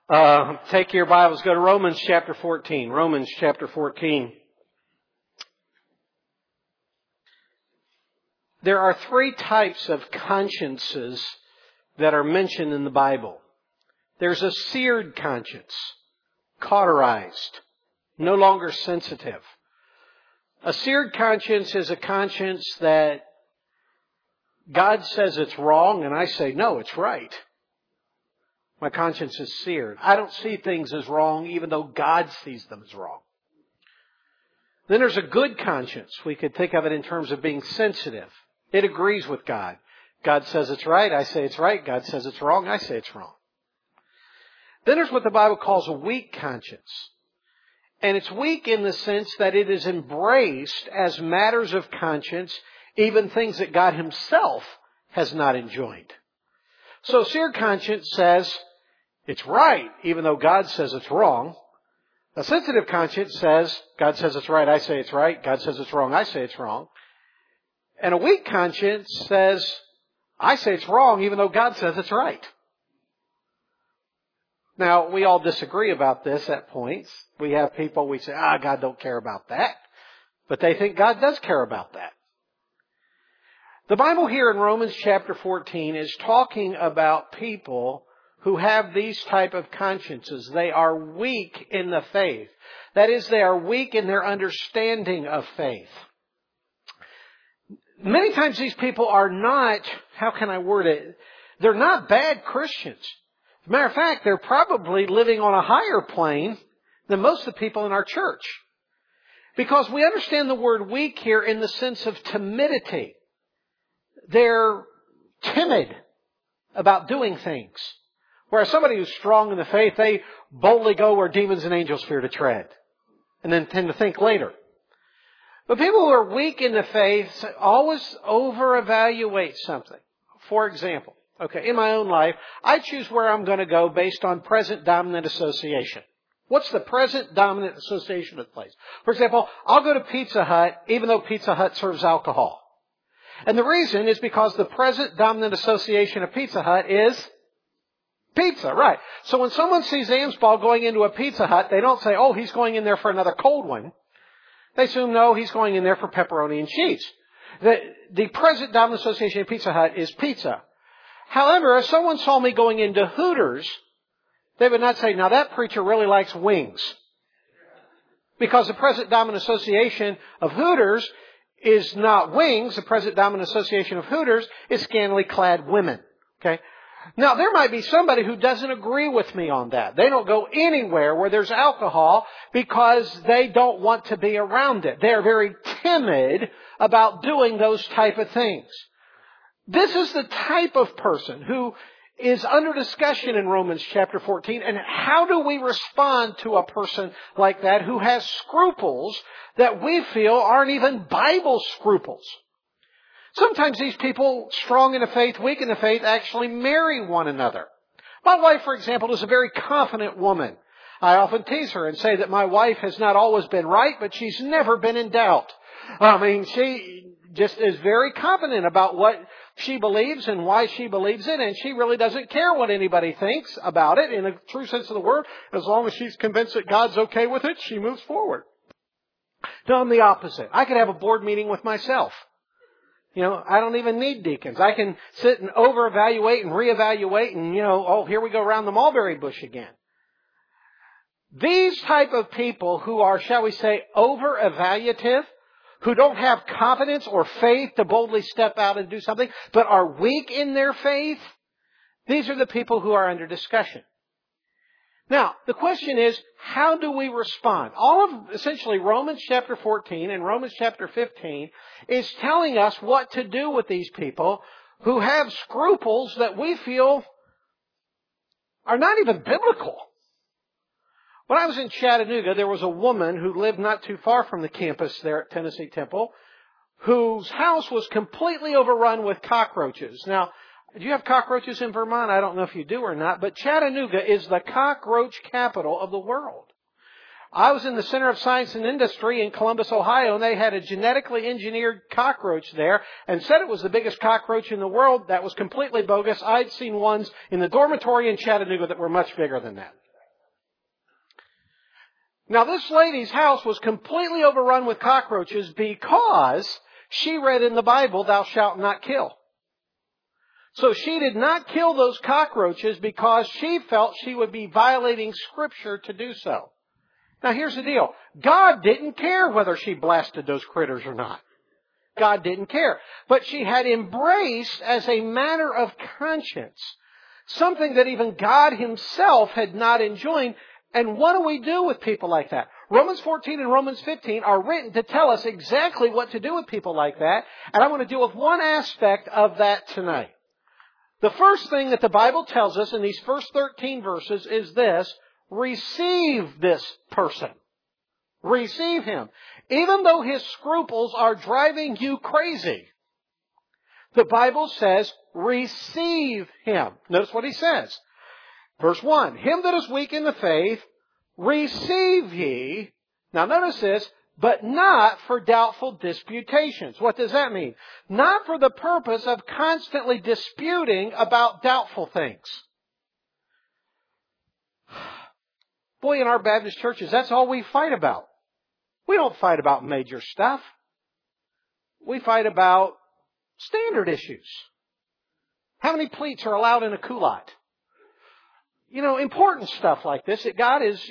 Take your Bibles, go to Romans chapter 14. Romans chapter 14. There are three types of consciences that are mentioned in the Bible. There's a seared conscience, cauterized, no longer sensitive. A seared conscience is a conscience that God says it's wrong and I say, no, it's right. My conscience is seared. I don't see things as wrong even though God sees them as wrong. Then there's a good conscience. We could think of it in terms of being sensitive. It agrees with God. God says it's right. I say it's right. God says it's wrong. I say it's wrong. Then there's what the Bible calls a weak conscience. And it's weak in the sense that it is embraced as matters of conscience, even things that God Himself has not enjoined. So seared conscience says it's right, even though God says it's wrong. A sensitive conscience says, God says it's right, I say it's right. God says it's wrong, I say it's wrong. And a weak conscience says, I say it's wrong, even though God says it's right. Now, we all disagree about this at points. We have people, we say, God don't care about that. But they think God does care about that. The Bible here in Romans chapter 14 is talking about people who have these type of consciences. They are weak in the faith. That is, they are weak in their understanding of faith. Many times these people are not, how can I word it? They're not bad Christians. As a matter of fact, they're probably living on a higher plane than most of the people in our church. Because we understand the word weak here in the sense of timidity. They're timid about doing things. Whereas somebody who's strong in the faith, they boldly go where demons and angels fear to tread. And then tend to think later. But people who are weak in the faith always over-evaluate something. For example, in my own life, I choose where I'm going to go based on present dominant association. What's the present dominant association of the place? For example, I'll go to Pizza Hut even though Pizza Hut serves alcohol. And the reason is because the present dominant association of Pizza Hut is pizza, right? So when someone sees Amsball going into a Pizza Hut, they don't say, he's going in there for another cold one. They assume, no, he's going in there for pepperoni and cheese. The present dominant association of Pizza Hut is pizza. However, if someone saw me going into Hooters, they would not say, now that preacher really likes wings. Because the present dominant association of Hooters is not wings. The present dominant association of Hooters is scantily clad women. Okay? Now, there might be somebody who doesn't agree with me on that. They don't go anywhere where there's alcohol because they don't want to be around it. They're very timid about doing those type of things. This is the type of person who is under discussion in Romans chapter 14. And how do we respond to a person like that who has scruples that we feel aren't even Bible scruples? Sometimes these people, strong in the faith, weak in the faith, actually marry one another. My wife, for example, is a very confident woman. I often tease her and say that my wife has not always been right, but she's never been in doubt. She just is very confident about what she believes and why she believes it, and she really doesn't care what anybody thinks about it in a true sense of the word. As long as she's convinced that God's okay with it, she moves forward. No, I'm the opposite. I could have a board meeting with myself. I don't even need deacons. I can sit and over-evaluate and re-evaluate and, here we go around the mulberry bush again. These type of people who are, shall we say, over-evaluative, who don't have confidence or faith to boldly step out and do something, but are weak in their faith, these are the people who are under discussion. Now, the question is, how do we respond? All of, essentially, Romans chapter 14 and Romans chapter 15 is telling us what to do with these people who have scruples that we feel are not even biblical. When I was in Chattanooga, there was a woman who lived not too far from the campus there at Tennessee Temple, whose house was completely overrun with cockroaches. Now, do you have cockroaches in Vermont? I don't know if you do or not, but Chattanooga is the cockroach capital of the world. I was in the Center of Science and Industry in Columbus, Ohio, and they had a genetically engineered cockroach there and said it was the biggest cockroach in the world. That was completely bogus. I'd seen ones in the dormitory in Chattanooga that were much bigger than that. Now, this lady's house was completely overrun with cockroaches because she read in the Bible, "Thou shalt not kill." So she did not kill those cockroaches because she felt she would be violating Scripture to do so. Now, here's the deal. God didn't care whether she blasted those critters or not. God didn't care. But she had embraced as a matter of conscience something that even God Himself had not enjoined. And what do we do with people like that? Romans 14 and Romans 15 are written to tell us exactly what to do with people like that. And I want to deal with one aspect of that tonight. The first thing that the Bible tells us in these first 13 verses is this: receive this person. Receive him. Even though his scruples are driving you crazy, the Bible says, receive him. Notice what he says. Verse 1, him that is weak in the faith, receive ye. Now notice this, but not for doubtful disputations. What does that mean? Not for the purpose of constantly disputing about doubtful things. Boy, in our Baptist churches, that's all we fight about. We don't fight about major stuff. We fight about standard issues. How many pleats are allowed in a culotte? Important stuff like this that God is,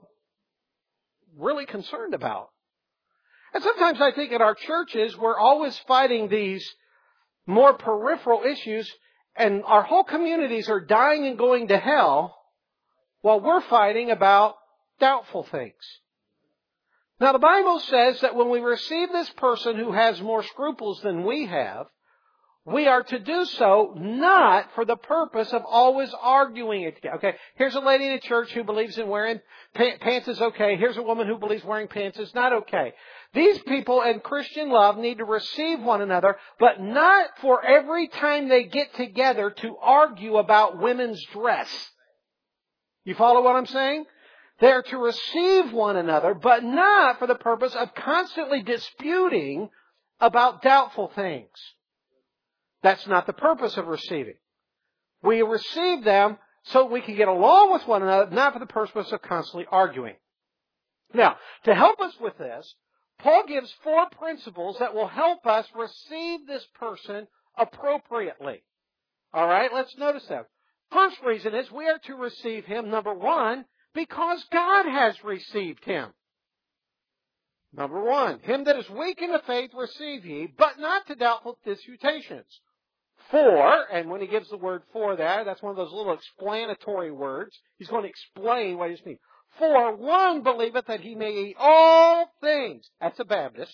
really concerned about. And sometimes I think in our churches, we're always fighting these more peripheral issues, and our whole communities are dying and going to hell while we're fighting about doubtful things. Now, the Bible says that when we receive this person who has more scruples than we have, we are to do so not for the purpose of always arguing it. Okay, here's a lady in a church who believes in wearing pants is okay. Here's a woman who believes wearing pants is not okay. These people in Christian love need to receive one another, but not for every time they get together to argue about women's dress. You follow what I'm saying? They're to receive one another, but not for the purpose of constantly disputing about doubtful things. That's not the purpose of receiving. We receive them so we can get along with one another, not for the purpose of constantly arguing. Now, to help us with this, Paul gives 4 principles that will help us receive this person appropriately. All right, let's notice that. First reason is we are to receive him, number 1, because God has received him. Number 1, him that is weak in the faith receive ye, but not to doubtful disputations. 4, and when he gives the word for there, that's one of those little explanatory words. He's going to explain what he means. 4, one believeth that he may eat all things. That's a Baptist.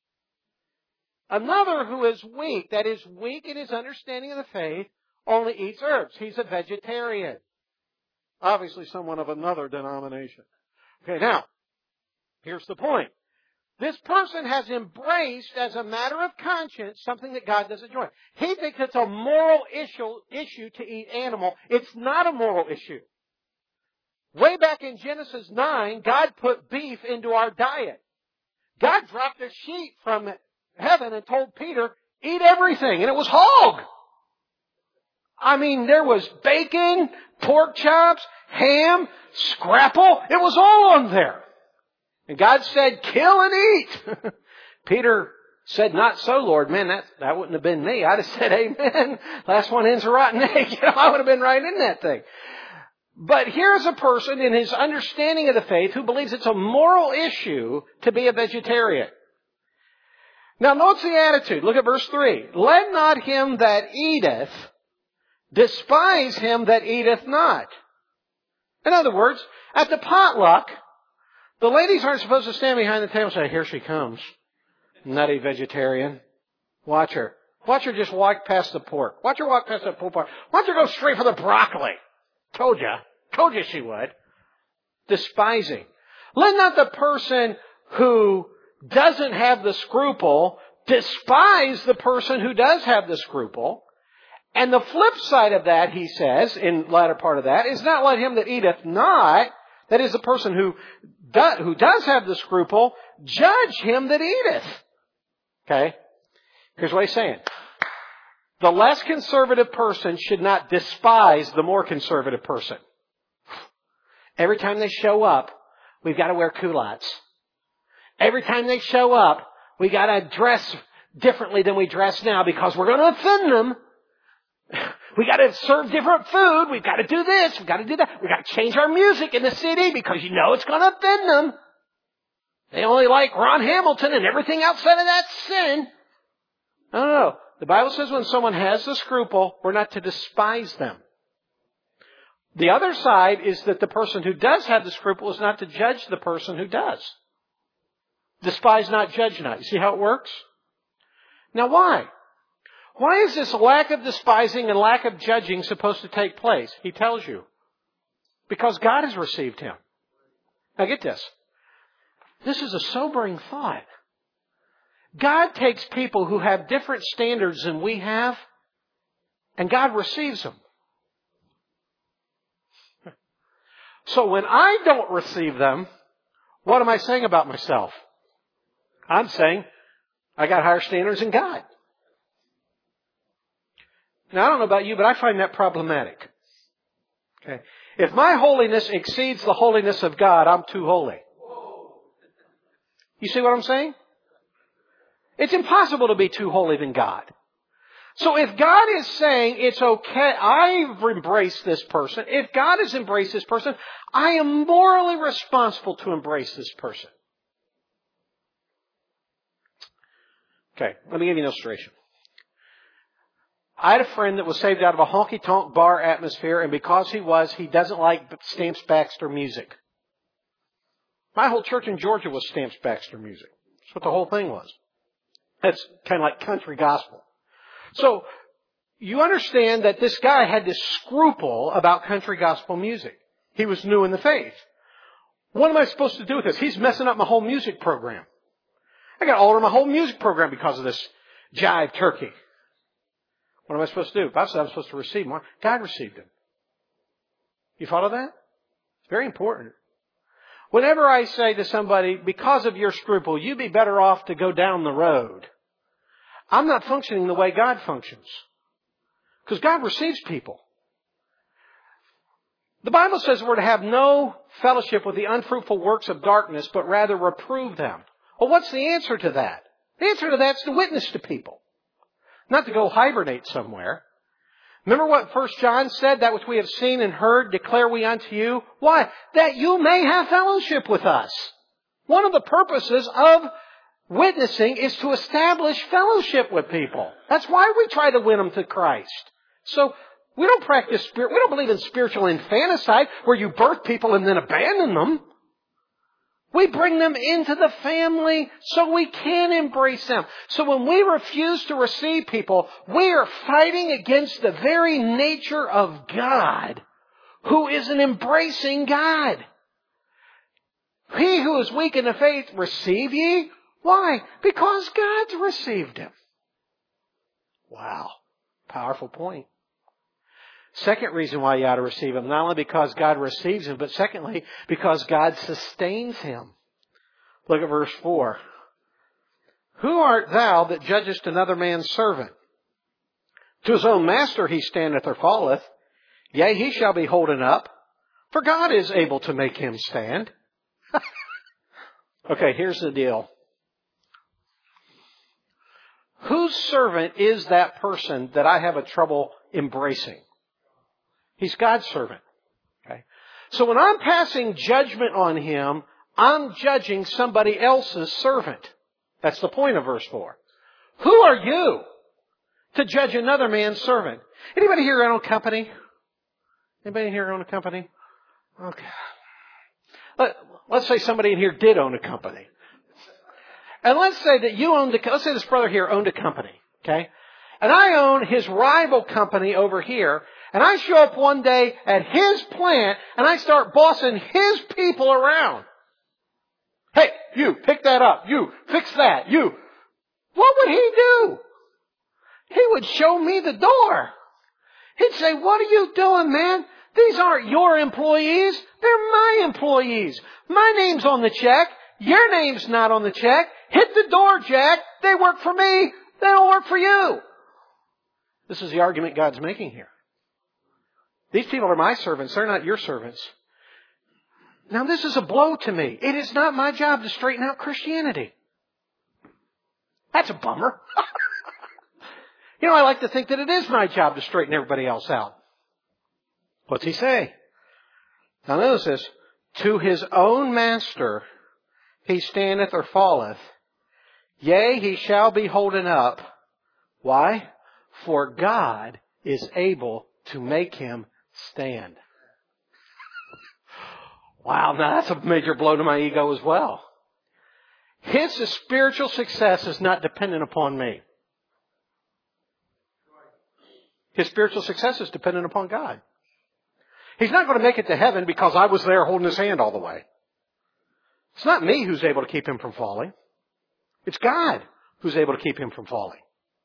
Another who is weak, that is weak in his understanding of the faith, only eats herbs. He's a vegetarian. Obviously someone of another denomination. Okay, now, here's the point. This person has embraced as a matter of conscience something that God doesn't enjoy. He thinks it's a moral issue to eat animal. It's not a moral issue. Way back in Genesis 9, God put beef into our diet. God dropped a sheet from heaven and told Peter, eat everything. And it was hog. I mean, there was bacon, pork chops, ham, scrapple. It was all on there. And God said, kill and eat. Peter said, not so, Lord. Man, that wouldn't have been me. I'd have said, amen. Last one in's a rotten egg. I would have been right in that thing. But here's a person in his understanding of the faith who believes it's a moral issue to be a vegetarian. Now, notice the attitude. Look at verse 3. Let not him that eateth despise him that eateth not. In other words, at the potluck, the ladies aren't supposed to stand behind the table and say, here she comes. Nutty vegetarian. Watch her. Watch her just walk past the pork. Watch her walk past the pulled pork. Watch her go straight for the broccoli. Told you. Told you she would. Despising. Let not the person who doesn't have the scruple despise the person who does have the scruple. And the flip side of that, he says, in the latter part of that, is not let him that eateth not, that is the person who does have the scruple, judge him that eateth. Okay? Here's what he's saying. The less conservative person should not despise the more conservative person. Every time they show up, we've got to wear culottes. Every time they show up, we got to dress differently than we dress now because we're going to offend them. We got to serve different food. We've got to do this. We've got to do that. We've got to change our music in the CD because it's going to offend them. They only like Ron Hamilton and everything outside of that's sin. No. The Bible says when someone has the scruple, we're not to despise them. The other side is that the person who does have the scruple is not to judge the person who does. Despise not, judge not. You see how it works? Now why? Why is this lack of despising and lack of judging supposed to take place? He tells you. Because God has received him. Now get this. This is a sobering thought. God takes people who have different standards than we have, and God receives them. So when I don't receive them, what am I saying about myself? I'm saying I got higher standards than God. Now, I don't know about you, but I find that problematic. Okay. If my holiness exceeds the holiness of God, I'm too holy. You see what I'm saying? It's impossible to be too holy than God. So if God is saying it's okay, I've embraced this person. If God has embraced this person, I am morally responsible to embrace this person. Okay, let me give you an illustration. I had a friend that was saved out of a honky-tonk bar atmosphere, and because he doesn't like Stamps Baxter music. My whole church in Georgia was Stamps Baxter music. That's what the whole thing was. That's kind of like country gospel. So, you understand that this guy had this scruple about country gospel music. He was new in the faith. What am I supposed to do with this? He's messing up my whole music program. I got to alter my whole music program because of this jive turkey. What am I supposed to do? Bible said I'm supposed to receive him. God received him. You follow that? It's very important. Whenever I say to somebody, because of your scruple, you'd be better off to go down the road, I'm not functioning the way God functions. Because God receives people. The Bible says we're to have no fellowship with the unfruitful works of darkness, but rather reprove them. Well, what's the answer to that? The answer to that is to witness to people. Not to go hibernate somewhere. Remember what 1 John said? That which we have seen and heard declare we unto you. Why? That you may have fellowship with us. One of the purposes of witnessing is to establish fellowship with people. That's why we try to win them to Christ. So we don't believe in spiritual infanticide where you birth people and then abandon them. We bring them into the family so we can embrace them. So when we refuse to receive people, we are fighting against the very nature of God, who is an embracing God. He who is weak in the faith, receive ye. Why? Because God's received him. Wow. Powerful point. Second reason why you ought to receive him, not only because God receives him, but secondly, because God sustains him. Look at verse 4. Who art thou that judgest another man's servant? To his own master he standeth or falleth. Yea, he shall be holden up, for God is able to make him stand. Okay, here's the deal. Whose servant is that person that I have a trouble embracing? He's God's servant. Okay. So when I'm passing judgment on him, I'm judging somebody else's servant. That's the point of verse 4. Who are you to judge another man's servant? Anybody here own a company? Anybody here own a company? Okay. Let's say somebody in here did own a company. And let's say that let's say this brother here owned a company. Okay. And I own his rival company over here. And I show up one day at his plant and I start bossing his people around. Hey, you, pick that up. You, fix that. You. What would he do? He would show me the door. He'd say, what are you doing, man? These aren't your employees. They're my employees. My name's on the check. Your name's not on the check. Hit the door, Jack. They work for me. They don't work for you. This is the argument God's making here. These people are my servants. They're not your servants. Now this is a blow to me. It is not my job to straighten out Christianity. That's a bummer. I like to think that it is my job to straighten everybody else out. What's he say? Now notice this. To his own master he standeth or falleth. Yea, he shall be holden up. Why? For God is able to make him stand. Wow, now that's a major blow to my ego as well. His spiritual success is not dependent upon me. His spiritual success is dependent upon God. He's not going to make it to heaven because I was there holding his hand all the way. It's not me who's able to keep him from falling. It's God who's able to keep him from falling.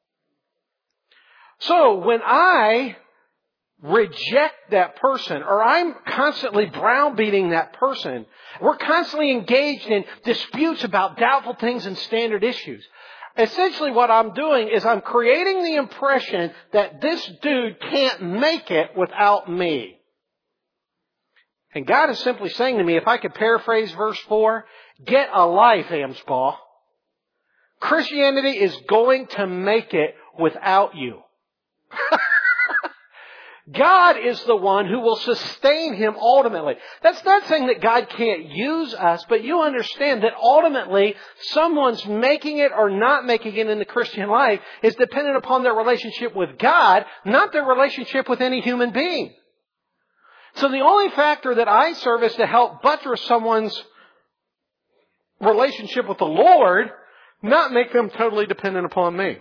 So when I reject that person, or I'm constantly browbeating that person, we're constantly engaged in disputes about doubtful things and standard issues. Essentially what I'm doing is I'm creating the impression that this dude can't make it without me. And God is simply saying to me, if I could paraphrase verse 4, get a life, Amspaw. Christianity is going to make it without you. God is the one who will sustain him ultimately. That's not saying that God can't use us, but you understand that ultimately someone's making it or not making it in the Christian life is dependent upon their relationship with God, not their relationship with any human being. So the only factor that I serve is to help buttress someone's relationship with the Lord, not make them totally dependent upon me.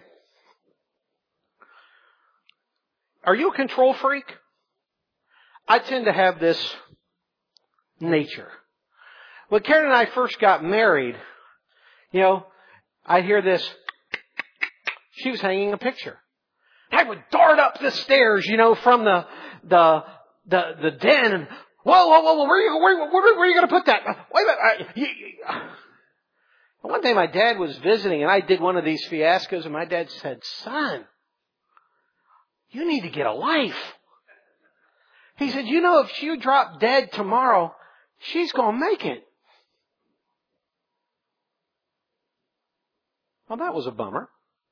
Are you a control freak? I tend to have this nature. When Karen and I first got married, I hear this. She was hanging a picture. I would dart up the stairs, from the den, and whoa, where are you going to put that? Wait a minute. One day my dad was visiting, and I did one of these fiascos, and my dad said, "Son, you need to get a life." He said, if you drop dead tomorrow, she's going to make it. Well, that was a bummer.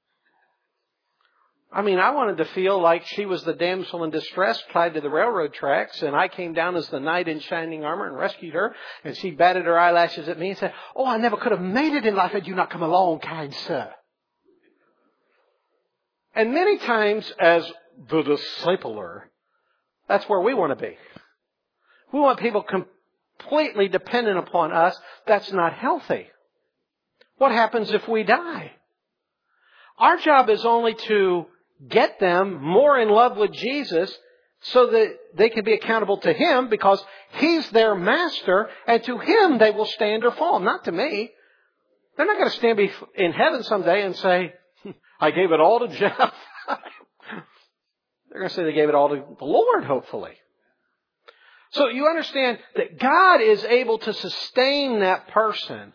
I wanted to feel like she was the damsel in distress tied to the railroad tracks, and I came down as the knight in shining armor and rescued her, and she batted her eyelashes at me and said, "Oh, I never could have made it in life had you not come along, kind sir." And many times as the discipler, that's where we want to be. We want people completely dependent upon us. That's not healthy. What happens if we die? Our job is only to get them more in love with Jesus so that they can be accountable to Him because He's their master, and to Him they will stand or fall, not to me. They're not going to stand in heaven someday and say, "I gave it all to Jeff." They're going to say they gave it all to the Lord, hopefully. So you understand that God is able to sustain that person.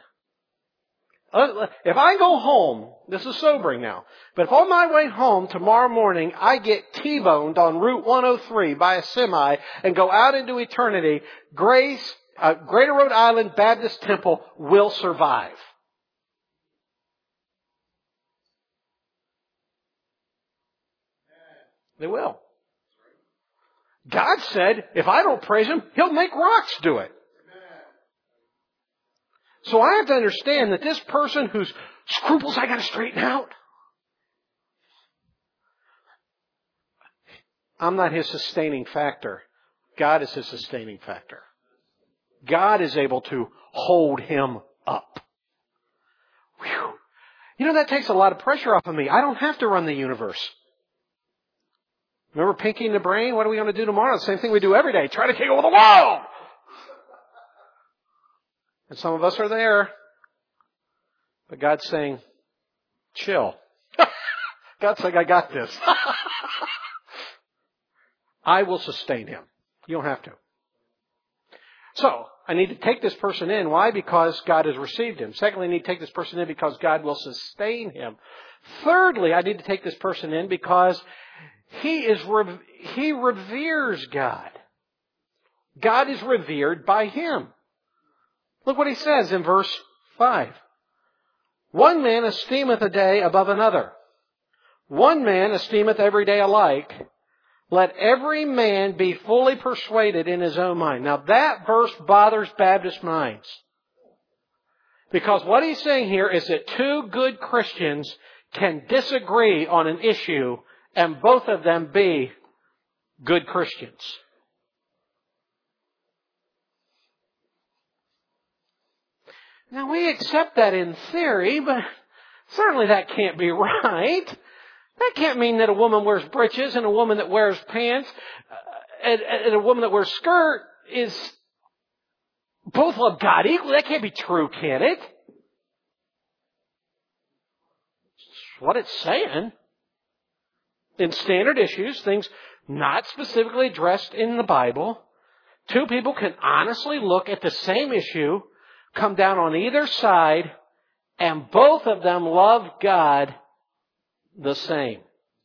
If I go home, this is sobering now, but if on my way home tomorrow morning I get T-boned on Route 103 by a semi and go out into eternity, Greater Rhode Island Baptist Temple will survive. They will. God said, if I don't praise Him, He'll make rocks do it. So I have to understand that this person whose scruples I got to straighten out, I'm not his sustaining factor. God is his sustaining factor. God is able to hold him up. Whew. That takes a lot of pressure off of me. I don't have to run the universe. Remember Pinky and the Brain? What are we going to do tomorrow? The same thing we do every day. Try to take over the world. And some of us are there. But God's saying, chill. God's saying, I got this. I will sustain him. You don't have to. So, I need to take this person in. Why? Because God has received him. Secondly, I need to take this person in because God will sustain him. Thirdly, I need to take this person in because he reveres God. God is revered by him. Look what he says in verse 5. One man esteemeth a day above another. One man esteemeth every day alike. Let every man be fully persuaded in his own mind. Now that verse bothers Baptist minds. Because what he's saying here is that two good Christians can disagree on an issue and both of them be good Christians. Now we accept that in theory, but certainly that can't be right. That can't mean that a woman wears breeches and a woman that wears pants and a woman that wears skirt is both love God equally. That can't be true, can it? It's what it's saying. In standard issues, things not specifically addressed in the Bible, two people can honestly look at the same issue, come down on either side, and both of them love God the same.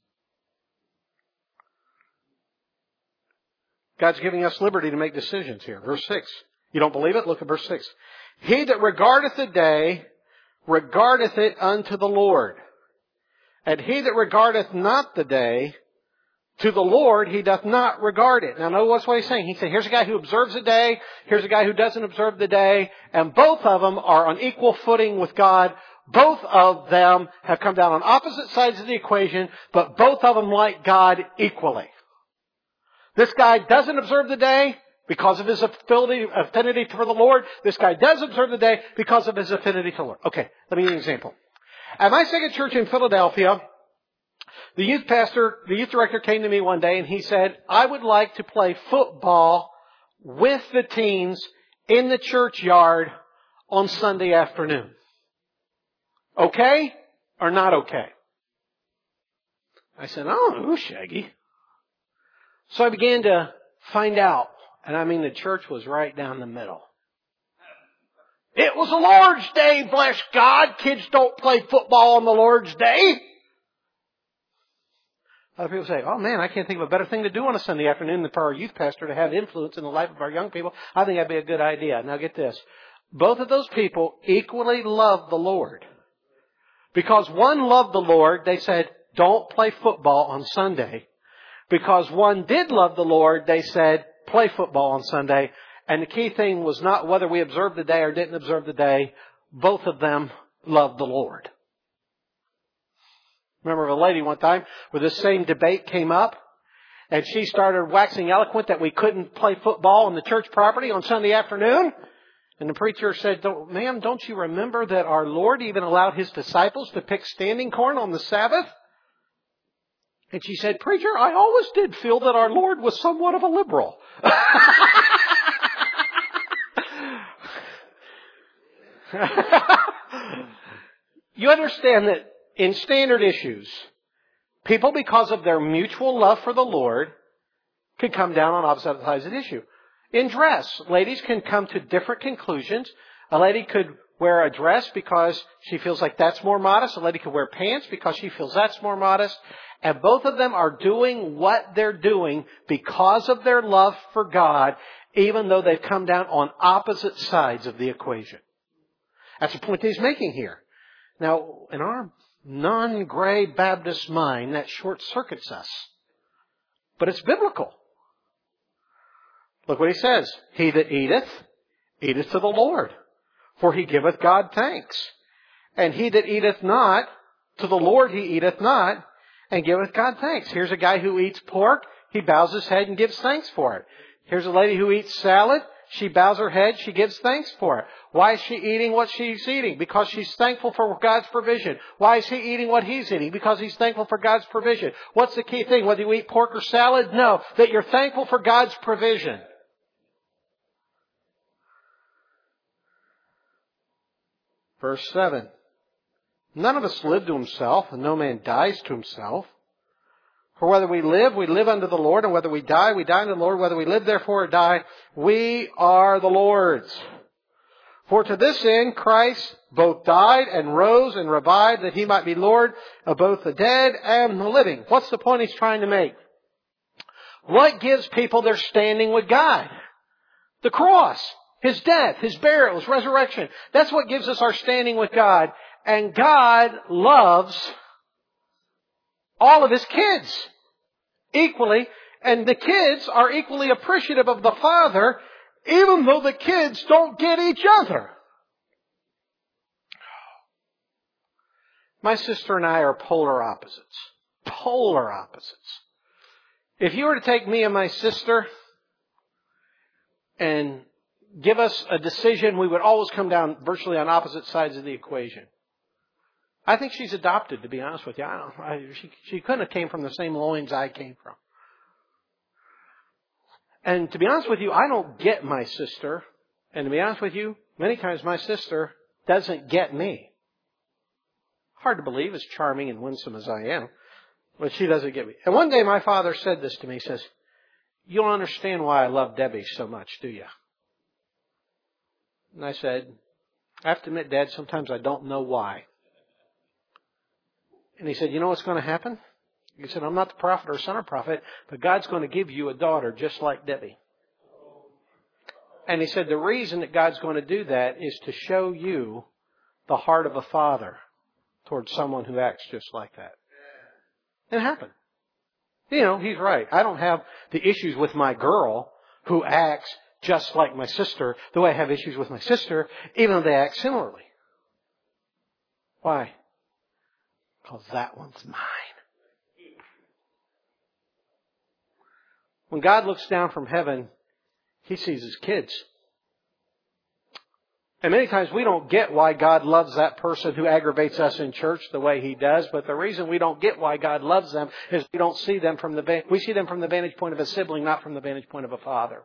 God's giving us liberty to make decisions here. Verse 6. You don't believe it? Look at verse 6. He that regardeth the day, regardeth it unto the Lord. And he that regardeth not the day, to the Lord he doth not regard it. Now notice what he's saying. He said, here's a guy who observes the day, here's a guy who doesn't observe the day, and both of them are on equal footing with God. Both of them have come down on opposite sides of the equation, but both of them like God equally. This guy doesn't observe the day because of his affinity for the Lord. This guy does observe the day because of his affinity for the Lord. Okay, let me give you an example. At my second church in Philadelphia, the youth director came to me one day and he said, I would like to play football with the teens in the churchyard on Sunday afternoon. Okay or not okay? I said, I don't know, Shaggy. So I began to find out. And I mean, the church was right down the middle. It was the Lord's Day, bless God. Kids don't play football on the Lord's Day. Other people say, oh man, I can't think of a better thing to do on a Sunday afternoon than for our youth pastor to have influence in the life of our young people. I think that'd be a good idea. Now get this. Both of those people equally loved the Lord. Because one loved the Lord, they said, don't play football on Sunday. Because one did love the Lord, they said, play football on Sunday. And the key thing was not whether we observed the day or didn't observe the day. Both of them loved the Lord. Remember a lady one time where this same debate came up and she started waxing eloquent that we couldn't play football on the church property on Sunday afternoon. And the preacher said, ma'am, don't you remember that our Lord even allowed His disciples to pick standing corn on the Sabbath? And she said, preacher, I always did feel that our Lord was somewhat of a liberal. You understand that in standard issues, people, because of their mutual love for the Lord, can come down on opposite sides of the issue. In dress, ladies can come to different conclusions. A lady could wear a dress because she feels like that's more modest. A lady could wear pants because she feels that's more modest. And both of them are doing what they're doing because of their love for God, even though they've come down on opposite sides of the equation. That's the point that he's making here. Now, in our non-gray Baptist mind, that short-circuits us. But it's biblical. Look what he says. He that eateth, eateth to the Lord, for he giveth God thanks. And he that eateth not, to the Lord he eateth not, and giveth God thanks. Here's a guy who eats pork. He bows his head and gives thanks for it. Here's a lady who eats salad. She bows her head. She gives thanks for it. Why is she eating what she's eating? Because she's thankful for God's provision. Why is he eating what he's eating? Because he's thankful for God's provision. What's the key thing? Whether you eat pork or salad? No. That you're thankful for God's provision. Verse 7. None of us live to himself, and no man dies to himself. For whether we live unto the Lord, and whether we die unto the Lord. Whether we live, therefore, or die, we are the Lord's. For to this end Christ both died and rose and revived, that he might be Lord of both the dead and the living. What's the point he's trying to make? What gives people their standing with God? The cross. His death, His burial, His resurrection. That's what gives us our standing with God. And God loves all of His kids equally. And the kids are equally appreciative of the Father, even though the kids don't get each other. My sister and I are polar opposites. Polar opposites. If you were to take me and my sister and give us a decision, we would always come down virtually on opposite sides of the equation. I think she's adopted, to be honest with you. She couldn't have came from the same loins I came from. And to be honest with you, I don't get my sister. And to be honest with you, many times my sister doesn't get me. Hard to believe, as charming and winsome as I am. But she doesn't get me. And one day my father said this to me. He says, "You don't understand why I love Debbie so much, do you?" And I said, "I have to admit, Dad, sometimes I don't know why." And he said, "You know what's going to happen?" He said, "I'm not the prophet or son of prophet, but God's going to give you a daughter just like Debbie." And he said, "The reason that God's going to do that is to show you the heart of a father towards someone who acts just like that." It happened. You know, he's right. I don't have the issues with my girl who acts just like my sister the way I have issues with my sister, even though they act similarly. Why? Because that one's mine. When God looks down from heaven, He sees His kids. And many times we don't get why God loves that person who aggravates us in church the way He does. But the reason we don't get why God loves them is we don't see them we see them from the vantage point of a sibling, not from the vantage point of a father.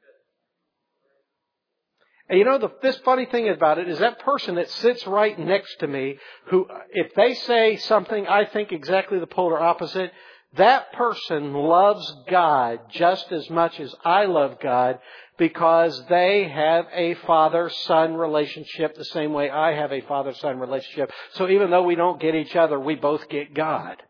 And you know, this funny thing about it is that person that sits right next to me, who, if they say something I think exactly the polar opposite, that person loves God just as much as I love God, because they have a father-son relationship the same way I have a father-son relationship. So even though we don't get each other, we both get God.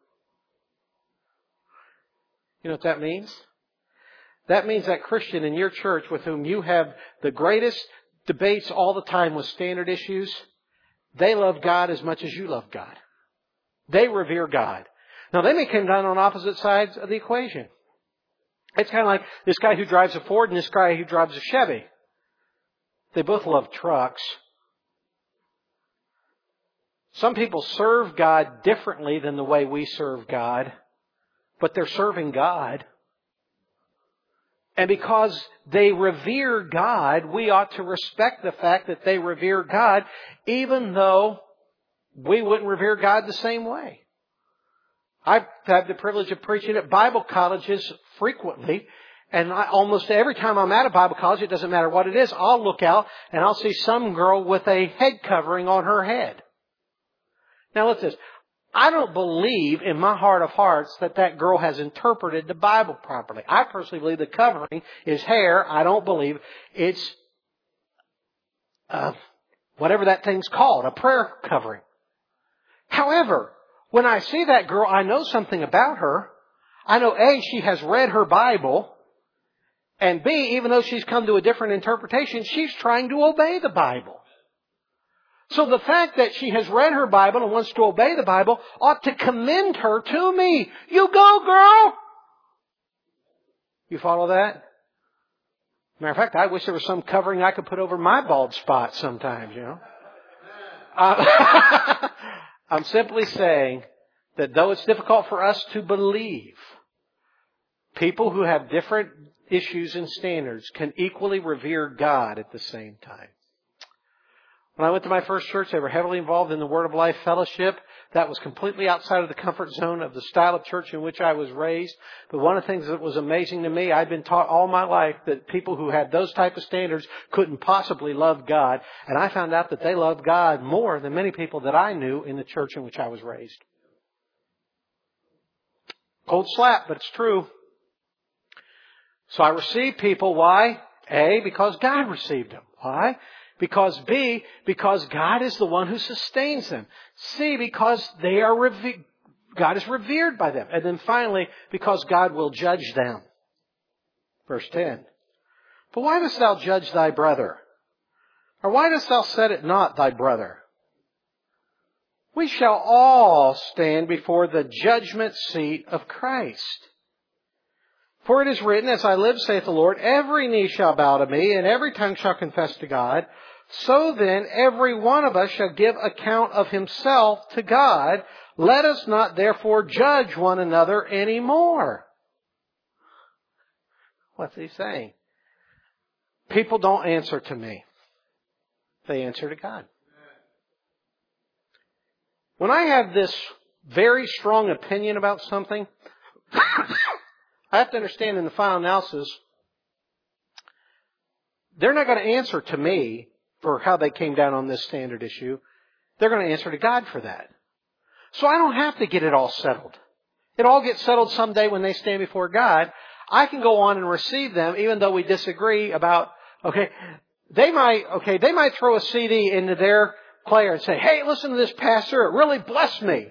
You know what that means? That means that Christian in your church with whom you have the greatest debates all the time with standard issues, they love God as much as you love God. They revere God. Now, they may come down on opposite sides of the equation. It's kind of like this guy who drives a Ford and this guy who drives a Chevy. They both love trucks. Some people serve God differently than the way we serve God, but they're serving God. And because they revere God, we ought to respect the fact that they revere God, even though we wouldn't revere God the same way. I've had the privilege of preaching at Bible colleges frequently. And almost every time I'm at a Bible college, it doesn't matter what it is, I'll look out and I'll see some girl with a head covering on her head. Now listen to this. I don't believe in my heart of hearts that that girl has interpreted the Bible properly. I personally believe the covering is hair. I don't believe it's whatever that thing's called, a prayer covering. However, when I see that girl, I know something about her. I know, A, she has read her Bible. And B, even though she's come to a different interpretation, she's trying to obey the Bible. So the fact that she has read her Bible and wants to obey the Bible ought to commend her to me. You go, girl! You follow that? Matter of fact, I wish there was some covering I could put over my bald spot sometimes, you know. I'm simply saying that though it's difficult for us to believe, people who have different issues and standards can equally revere God at the same time. When I went to my first church, they were heavily involved in the Word of Life fellowship. That was completely outside of the comfort zone of the style of church in which I was raised. But one of the things that was amazing to me, I'd been taught all my life that people who had those type of standards couldn't possibly love God. And I found out that they loved God more than many people that I knew in the church in which I was raised. Cold slap, but it's true. So I received people. Why? A, because God received them. Why? Because B, because God is the one who sustains them. C, because they are God is revered by them. And then finally, because God will judge them. Verse 10. But why dost thou judge thy brother? Or why dost thou set it not thy brother? We shall all stand before the judgment seat of Christ. For it is written, As I live, saith the Lord, every knee shall bow to me, and every tongue shall confess to God. So then, every one of us shall give account of himself to God. Let us not therefore judge one another anymore. What's he saying? People don't answer to me. They answer to God. When I have this very strong opinion about something, I have to understand in the final analysis, they're not going to answer to me for how they came down on this standard issue. They're going to answer to God for that. So I don't have to get it all settled. It all gets settled someday when they stand before God. I can go on and receive them even though we disagree about, they might throw a CD into their player and say, hey, listen to this, pastor, it really blessed me.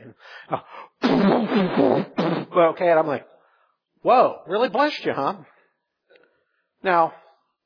Okay, and I'm like, whoa, really blessed you, huh? Now,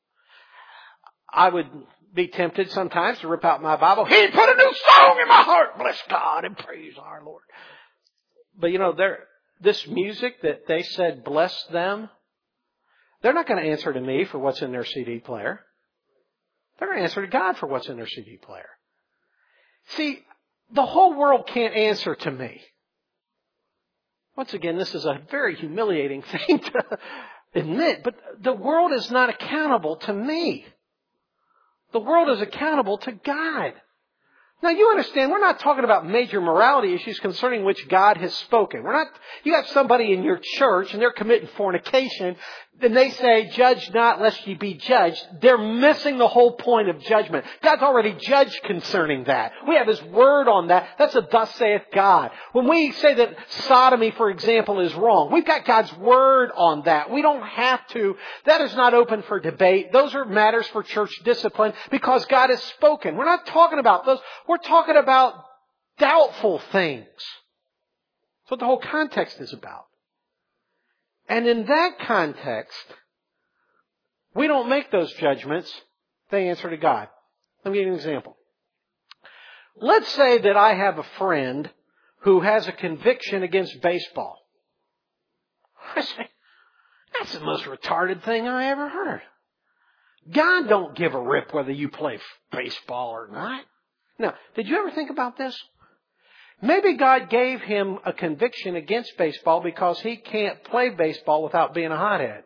I would be tempted sometimes to rip out my Bible. He put a new song in my heart. Bless God and praise our Lord. But this music that they said blessed them, they're not going to answer to me for what's in their CD player. They're going to answer to God for what's in their CD player. See, the whole world can't answer to me. Once again, this is a very humiliating thing to admit, but the world is not accountable to me. The world is accountable to God. Now you understand, we're not talking about major morality issues concerning which God has spoken. You got somebody in your church and they're committing fornication, then they say, judge not lest ye be judged. They're missing the whole point of judgment. God's already judged concerning that. We have His Word on that. That's a thus saith God. When we say that sodomy, for example, is wrong, we've got God's Word on that. We don't have to. That is not open for debate. Those are matters for church discipline because God has spoken. We're not talking about those. We're talking about doubtful things. That's what the whole context is about. And in that context, we don't make those judgments. They answer to God. Let me give you an example. Let's say that I have a friend who has a conviction against baseball. I say, that's the most retarded thing I ever heard. God don't give a rip whether you play baseball or not. Now, did you ever think about this? Maybe God gave him a conviction against baseball because he can't play baseball without being a hothead.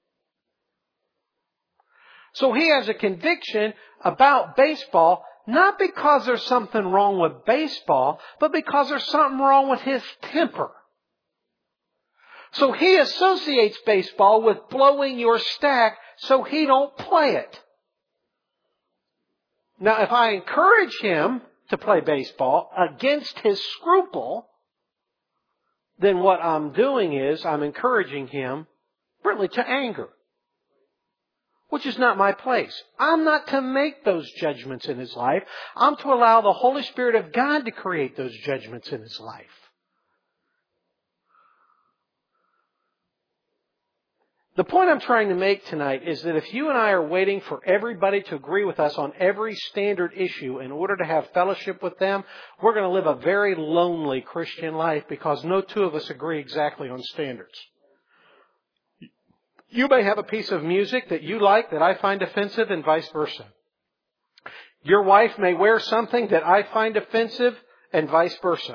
So he has a conviction about baseball, not because there's something wrong with baseball, but because there's something wrong with his temper. So he associates baseball with blowing your stack so he don't play it. Now, if I encourage him to play baseball against his scruple, then what I'm doing is I'm encouraging him really to anger, which is not my place. I'm not to make those judgments in his life. I'm to allow the Holy Spirit of God to create those judgments in his life. The point I'm trying to make tonight is that if you and I are waiting for everybody to agree with us on every standard issue in order to have fellowship with them, we're going to live a very lonely Christian life because no two of us agree exactly on standards. You may have a piece of music that you like that I find offensive and vice versa. Your wife may wear something that I find offensive and vice versa.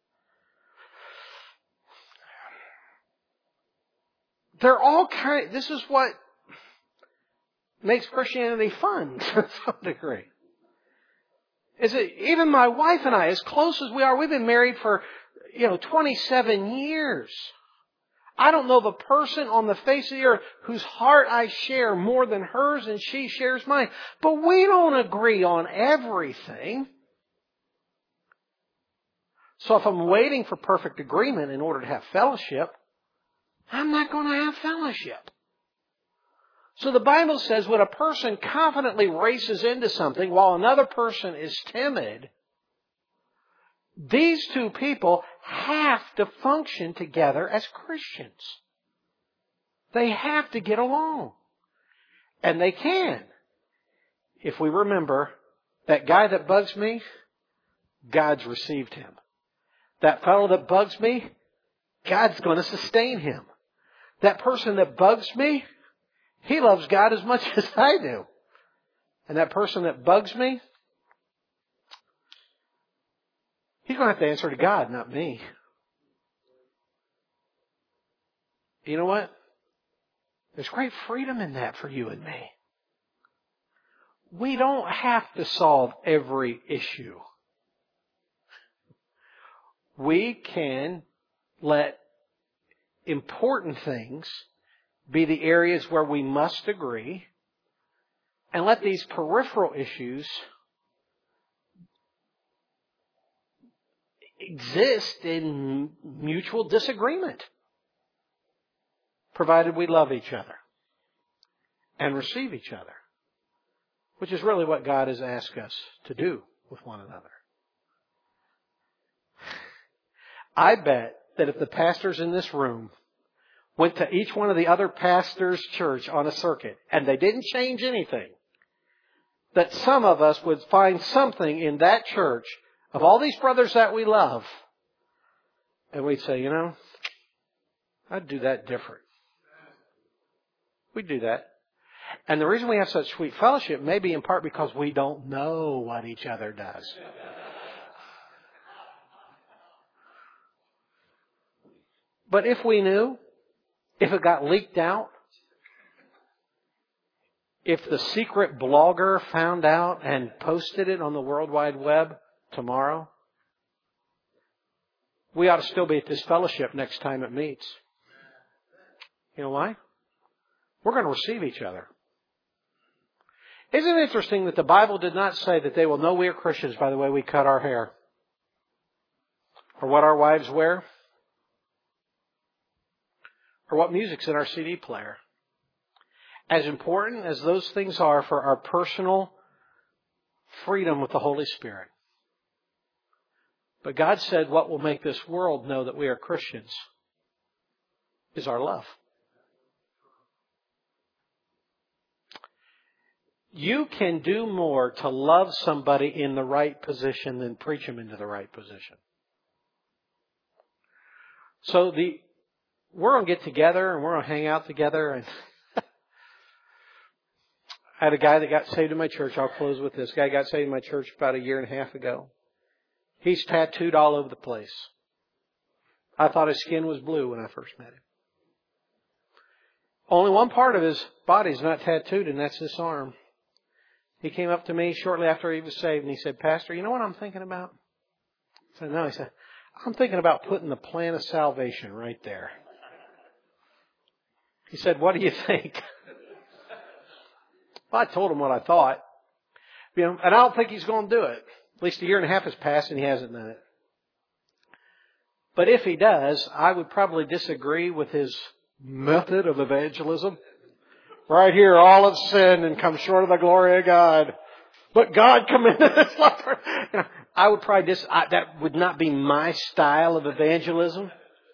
They're all this is what makes Christianity fun to some degree. Is that even my wife and I, as close as we are, we've been married for, 27 years. I don't know of a person on the face of the earth whose heart I share more than hers and she shares mine. But we don't agree on everything. So if I'm waiting for perfect agreement in order to have fellowship, I'm not going to have fellowship. So the Bible says when a person confidently races into something while another person is timid, these two people have to function together as Christians. They have to get along. And they can. If we remember, that guy that bugs me, God's received him. That fellow that bugs me, God's going to sustain him. That person that bugs me, he loves God as much as I do. And that person that bugs me, he's going to have to answer to God, not me. You know what? There's great freedom in that for you and me. We don't have to solve every issue. We can let important things be the areas where we must agree, and let these peripheral issues exist in mutual disagreement, provided we love each other and receive each other, which is really what God has asked us to do with one another. I bet that if the pastors in this room went to each one of the other pastors' church on a circuit and they didn't change anything, that some of us would find something in that church of all these brothers that we love, and we'd say, you know, I'd do that different. We'd do that. And the reason we have such sweet fellowship may be in part because we don't know what each other does. But if we knew, if it got leaked out, if the secret blogger found out and posted it on the World Wide Web tomorrow, we ought to still be at this fellowship next time it meets. You know why? We're going to receive each other. Isn't it interesting that the Bible did not say that they will know we are Christians by the way we cut our hair? Or what our wives wear? Or what music's in our CD player? As important as those things are for our personal freedom with the Holy Spirit. But God said what will make this world know that we are Christians is our love. You can do more to love somebody in the right position than preach them into the right position. So we're going to get together and we're going to hang out together. And I had a guy that got saved in my church. I'll close with this. Guy got saved in my church about 1.5 years ago. He's tattooed all over the place. I thought his skin was blue when I first met him. Only one part of his body is not tattooed, and that's this arm. He came up to me shortly after he was saved, and he said, Pastor, you know what I'm thinking about? I said, no. He said, I'm thinking about putting the plan of salvation right there. He said, what do you think? Well, I told him what I thought. You know, and I don't think he's going to do it. At least 1.5 years has passed and he hasn't done it. But if he does, I would probably disagree with his method of evangelism. Right here, all have sinned and come short of the glory of God. But God commended this love. You know, I would probably that would not be my style of evangelism.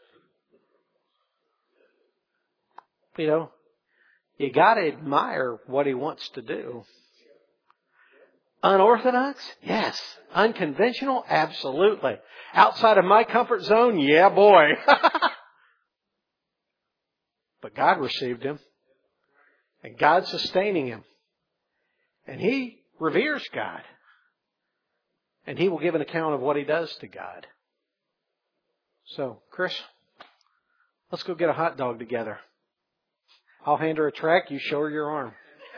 You know, you got to admire what he wants to do. Unorthodox? Yes. Unconventional? Absolutely. Outside of my comfort zone? Yeah, boy. But God received him. And God's sustaining him. And he reveres God. And he will give an account of what he does to God. So, Chris, let's go get a hot dog together. I'll hand her a tract. You show her your arm.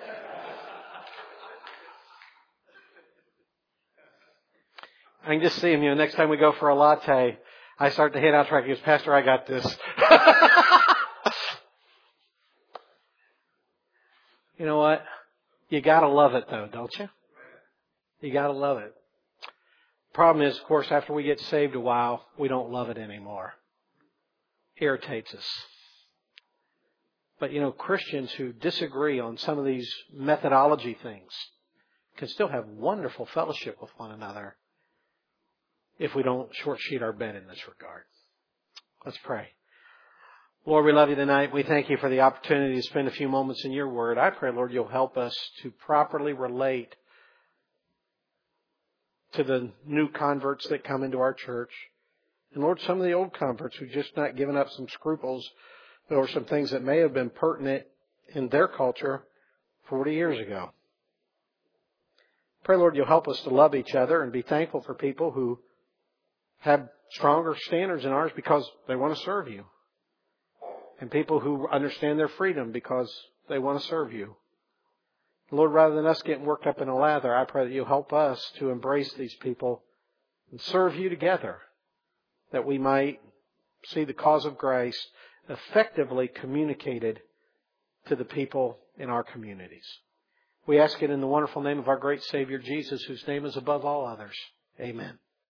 I can just see him, you know, next time we go for a latte, I start to hand out tract. He goes, Pastor, I got this. You know what? You gotta love it though, don't you? You gotta love it. Problem is, of course, after we get saved a while, we don't love it anymore. Irritates us. But you know, Christians who disagree on some of these methodology things can still have wonderful fellowship with one another if we don't short sheet our bed in this regard. Let's pray. Lord, we love you tonight. We thank you for the opportunity to spend a few moments in your word. I pray, Lord, you'll help us to properly relate to the new converts that come into our church. And Lord, some of the old converts who've just not given up some scruples over some things that may have been pertinent in their culture 40 years ago. Pray, Lord, you'll help us to love each other and be thankful for people who have stronger standards than ours because they want to serve you. And people who understand their freedom because they want to serve you. Lord, rather than us getting worked up in a lather, I pray that you'll help us to embrace these people and serve you together, that we might see the cause of grace effectively communicated to the people in our communities. We ask it in the wonderful name of our great Savior, Jesus, whose name is above all others. Amen.